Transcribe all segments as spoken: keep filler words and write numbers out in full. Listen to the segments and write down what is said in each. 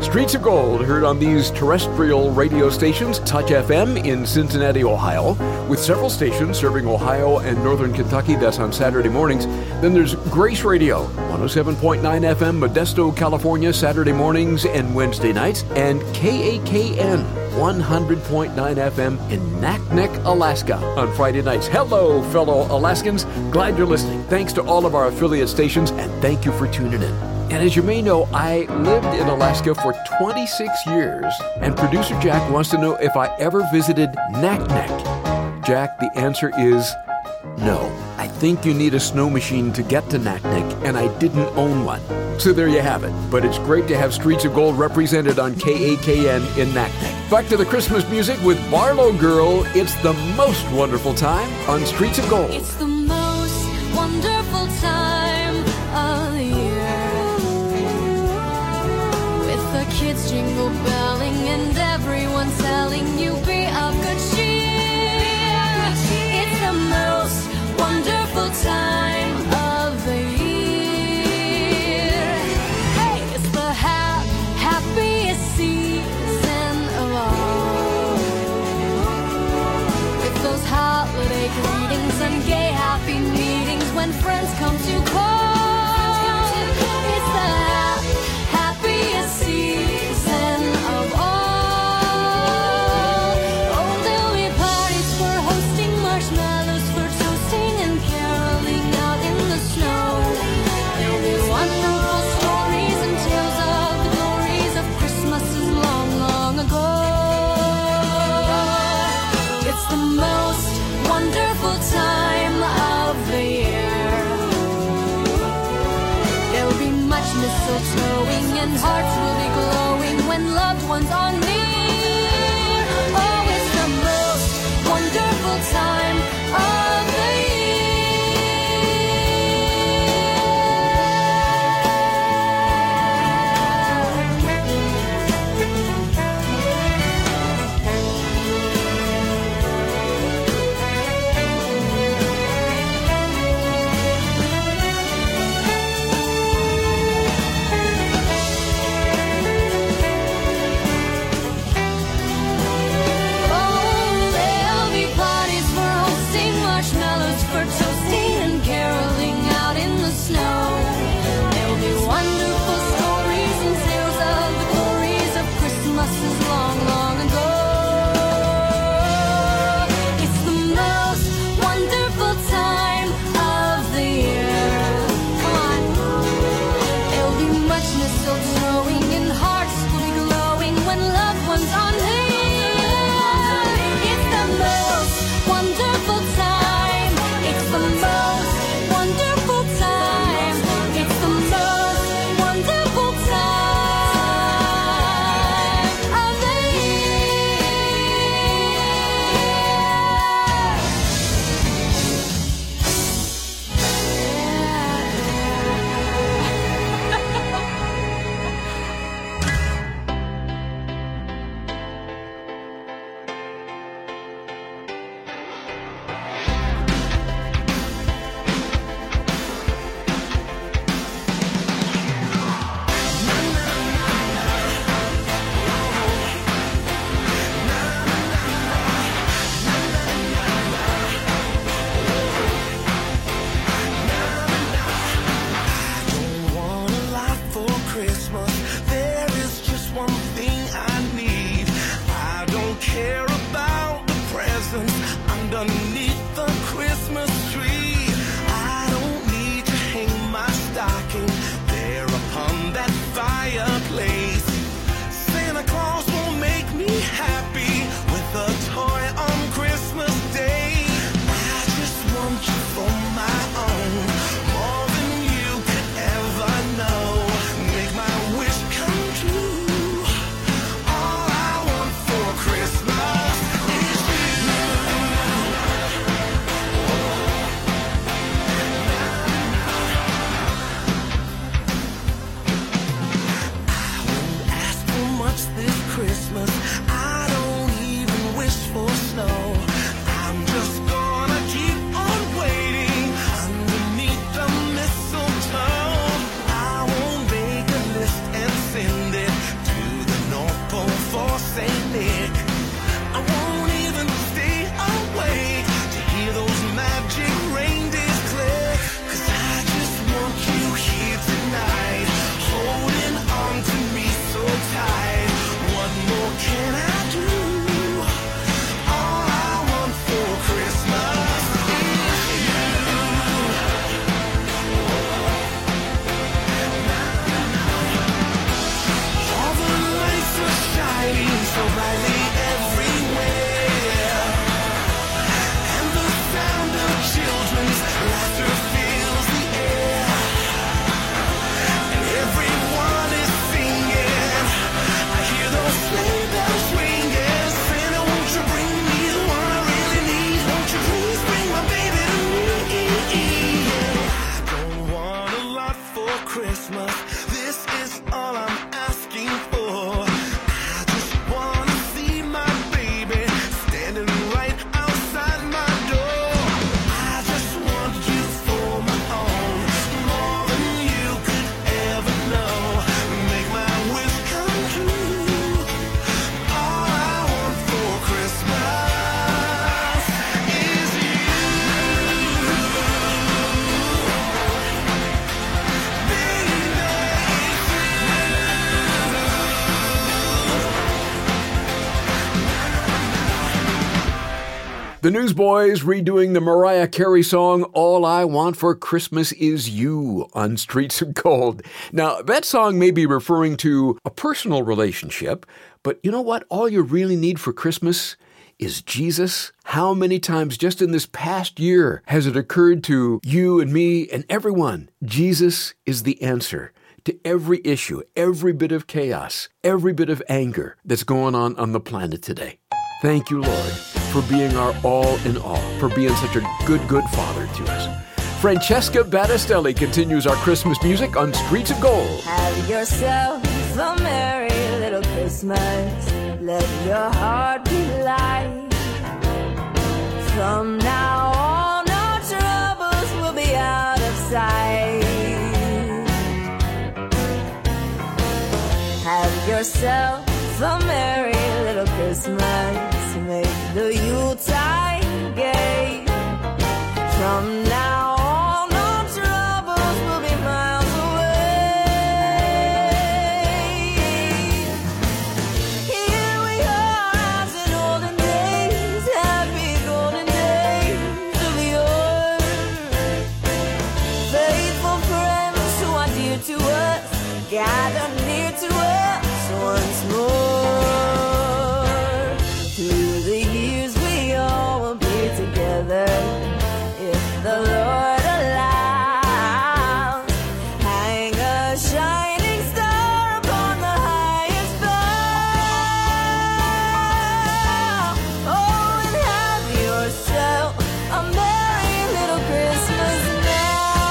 Streets of Gold, heard on these terrestrial radio stations, Touch F M in Cincinnati, Ohio, with several stations serving Ohio and Northern Kentucky. That's on Saturday mornings. Then there's Grace Radio, one oh seven point nine F M, Modesto, California, Saturday mornings and Wednesday nights, and K A K N, one hundred point nine F M in Naknek, Alaska, on Friday nights. Hello, fellow Alaskans. Glad you're listening. Thanks to all of our affiliate stations, and thank you for tuning in. And as you may know, I lived in Alaska for twenty-six years, and producer Jack wants to know if I ever visited Naknek. Jack, the answer is no. I think you need a snow machine to get to Naknek, and I didn't own one. So there you have it. But it's great to have Streets of Gold represented on K A K N in Naknek. Back to the Christmas music with Barlow Girl. It's the most wonderful time on Streets of Gold. It's the most wonderful time of the year. With the kids jingle belling and everyone telling you be of good cheer. It's the most wonderful time of the year. Hey, it's the ha- happiest season of all. With those holiday greetings and gay happy meetings when friends come to call. It's the ha- happiest season of all. Oh, there'll be parties for hosting, marshmallows for toasting, and caroling out in the snow. There'll be wonderful stories and tales of the glories of Christmases long, long ago. It's the most wonderful time of the year. There will be much mistletoeing and hearts will be glowing when loved ones are near. Oh, it's the most wonderful time of the Oh, there'll be parties for The Newsboys redoing the Mariah Carey song, All I Want for Christmas Is You, on Streets of Gold. Now, that song may be referring to a personal relationship, but you know what? All you really need for Christmas is Jesus. How many times just in this past year has it occurred to you and me and everyone, Jesus is the answer to every issue, every bit of chaos, every bit of anger that's going on on the planet today. Thank you, Lord, for being our all in all, for being such a good, good Father to us. Francesca Battistelli continues our Christmas music on Streets of Gold. Have yourself a merry little Christmas. Let your heart be light. From now on, no troubles will be out of sight. Have yourself a merry little Christmas. Make the Yuletide gay. From now on, no troubles will be miles away. Here we are as in olden days, happy golden days of yore. Faithful friends who are dear to us, gather near to us once more. Through the years we all will be together, if the Lord allows. Hang a shining star upon the highest bough. Oh, and have yourself a merry little Christmas now.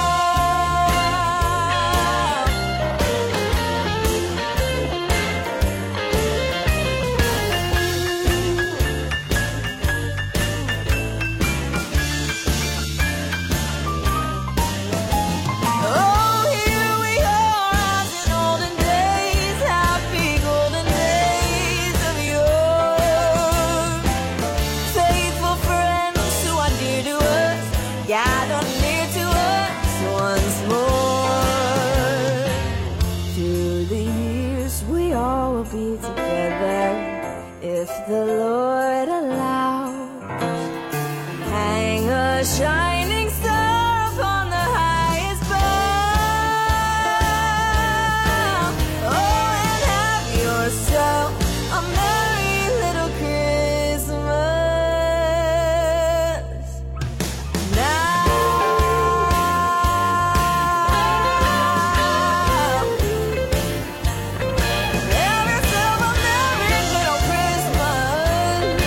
Oh, here we are as in olden days, happy golden days of yore. Faithful friends who are dear to us, gather near to us once more. Through the years we all will be together, if the Lord allows. Hang a shining star upon the highest bough. Oh, and have yourself a merry little Christmas now. Have yourself a merry little Christmas.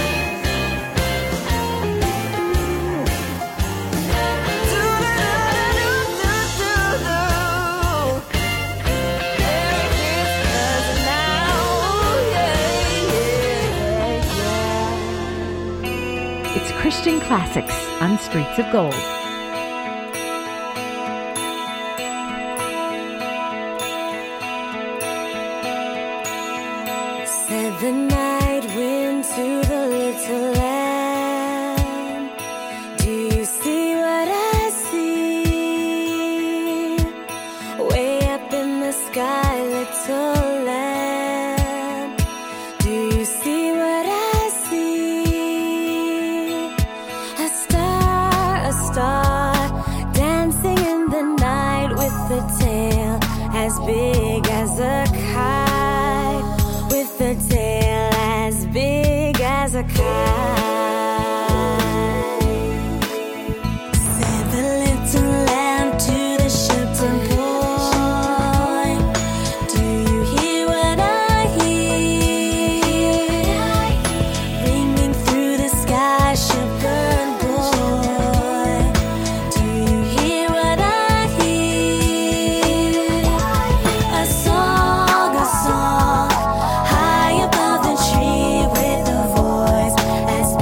Do-do-do-do-do-do. Merry Christmas now. Yeah, yeah, yeah. It's Christian Classics on Streets of Gold. Said the night wind to the little lamb, do you see what I see? Way up in the sky, little lamb, do you see what I see? A star, a star, dancing in the night with a tail as big as a kite, with a tail as big as a kite. Said the little lamb to the shepherd boy, do you hear what I hear? Ringing through the sky, shepherd boy, do you hear what I hear? A song, a song, high above the tree with a voice as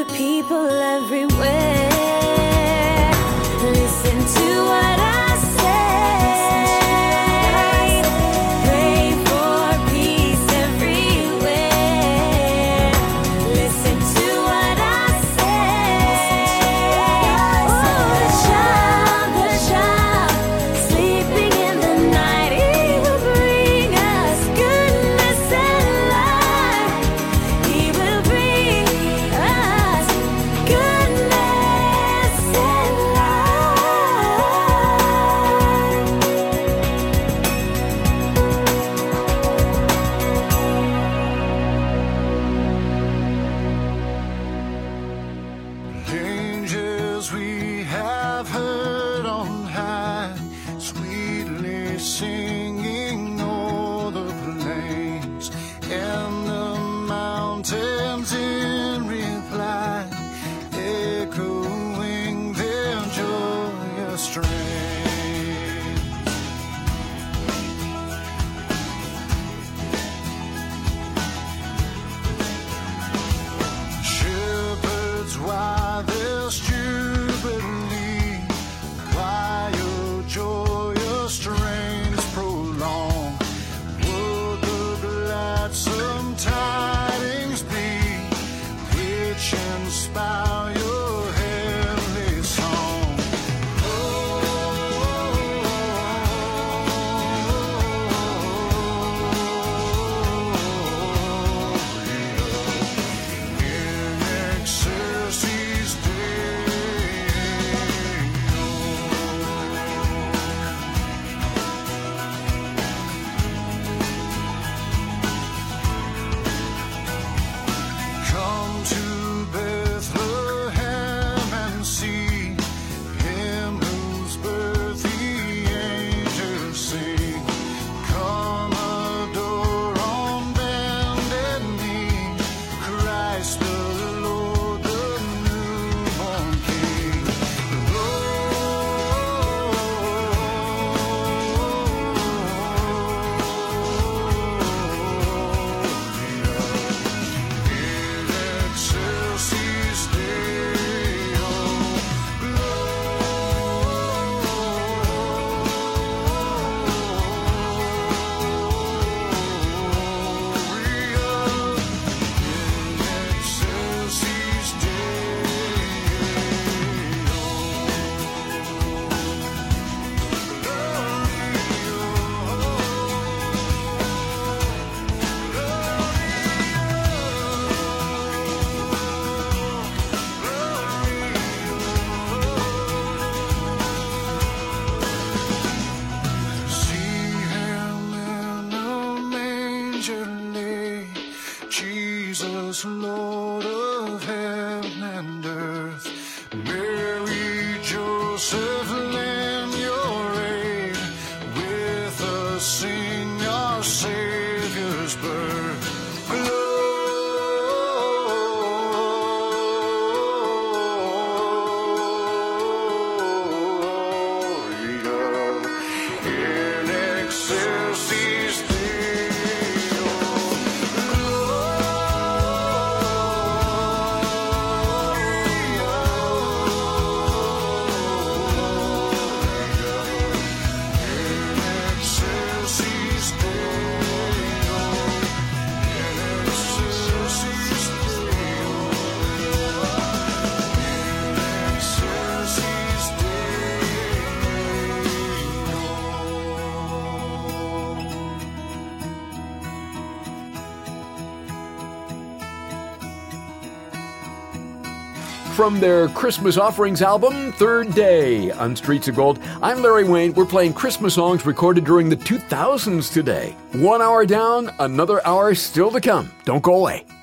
for people everywhere. Listen to what I say. Pray for peace everywhere. Listen to what I say. Oh, the child, the child, sleeping in the night, he will bring us goodness and light. He will bring us goodness and light. Angels we have heard on high, sweetly singing o'er the plains and the mountains in reply, echoing their joyous strains. Shepherds, why this jubilee? Why your joyous strains prolong? Would the gladsome tidings be which inspire your heavenly song? In excelsis Come to Bethlehem and see him whose birth the angels sing. Come adore on bended knee Christ the Lord, the newborn King. In excelsis Deo, Gloria. In excelsis See him in a manger lay, Jesus, Lord of heaven and earth. Mary, Joseph, lend your aid. With us sing our Savior's birth. Gloria. In excelsis Deo, in excelsis Deo, in excelsis Deo, in excelsis From their Christmas Offerings album, Third Day on Streets of Gold, I'm Larry Wayne. We're playing Christmas songs recorded during the two thousands today. One hour down, another hour still to come. Don't go away.